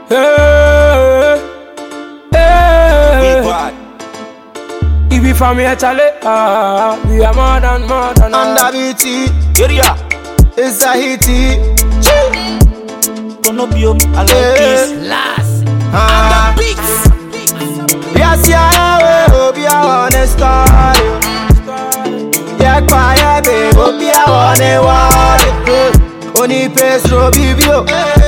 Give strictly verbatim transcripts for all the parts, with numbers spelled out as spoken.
Hey, hey. If we from here, Charlie, ah, we are more than more than Under B T, area, it's a hitty. Konobium, I love this. Last. Ah, And the beats. yes, yeah, hope you want a story. Yeah, quiet, babe, hope you want a word. Only pay slow bibio,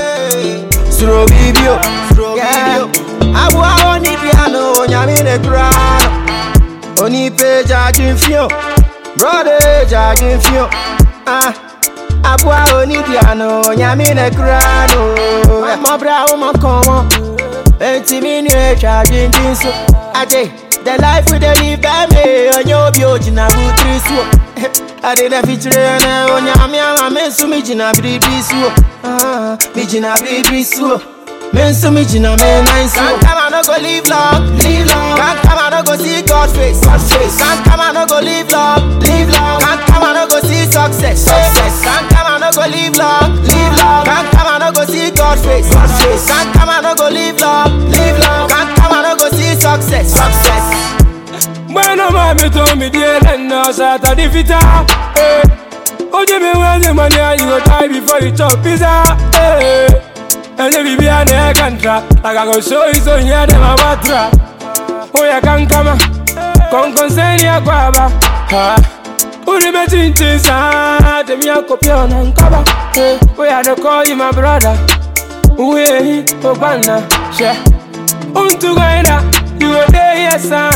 slow bibio, yeah. I want only piano, nyami ne grano. Only pay judging fio, brother judging fio. Ah, I want only piano, nyami ne grano. My brother, my come. Enti mi nwe charging jinso Aje, the life we dey live by me Onyo bi ojina butri suo Ade na fichire na onyame ama mensu mi jina biribi suo Ah, mi jina biribi suo Mensu mi jina me nine suo Can't come and no go live long, live long Can't come and no go see God face, God face Can't come and no go live long, live long Can't come and no go see success, success Can't come and no go live long, live long Can't come and no go see God face, God face Can't come and no go live long, live long Can't come and no go see success, success When I'm a bit on me, dear, and now start at the vita. Eh, oh, give me when the money you go try before you chop pizza. Eh, and if you be an air contra, like I go show you so near them a batra. Oh, you can come, come concern your guava. Ha, who the betting things are, the mere copion and cover. Eh, we had to call you my brother. We, oh, banana, share. Um, to go you were there, yes, sir.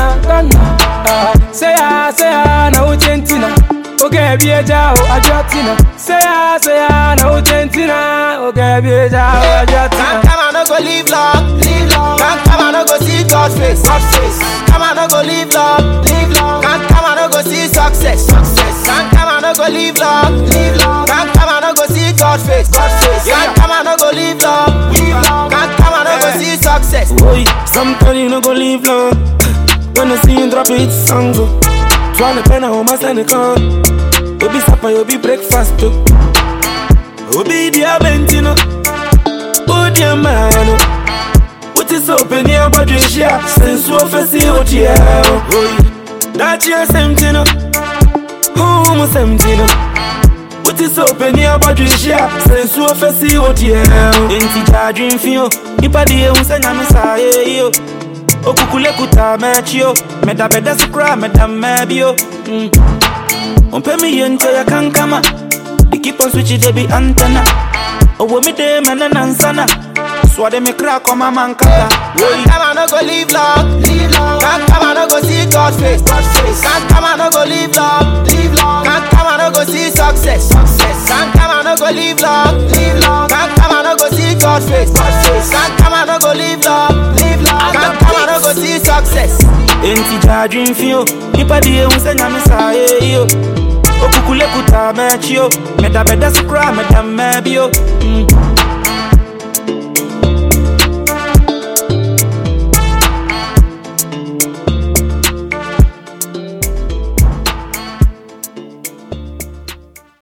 Say ah, say ah, na ujentina. Okay, be a jao, a jatina. Say ah, say ah, na ujentina. Okay, be a jao, a jatina. Come on, no go live long, live long. Can't come on, no go see God face, God face. Come on, no go live long, live long. Can't come on, no go see success, success. Can't come on, no go live long, live long. Can't come on, no go see God face, God face. Can't come on, no go live long, live long. Can't come on, no go see success. Boy, sometimes you no go live long. When I see you drop it, song go. Tryna pen a home, I send a con. You be supper, you be breakfast too. You be the Aventino. Oh dear man. What is open here, but you share. Since you first see what you have. That year's empty no. Almost empty no. What is open here, but you share. Since you first see what you have. Ain't charging for you. If I did, I'm saying I'm sorry, yo. Okukule kuta mechio Meda beda sukra meda mebio Ompe mi yente ya kankama They keep on switching they be antenna Owo mi de mena nansana Swade mi crack on my mankata Can't come and no go live long, live long Can't come and no go see God face, God face Can't come and no go live long, live long Can't come and no go see success, success Can't come and no go live long, live long Can't come and no go see God face, God face Can't come and no go live long, live long Can't come and no go see success Enti charging for you Nipa diye unsenya misaye yo Okukule kuta mechio Meda beda sukra meda mebio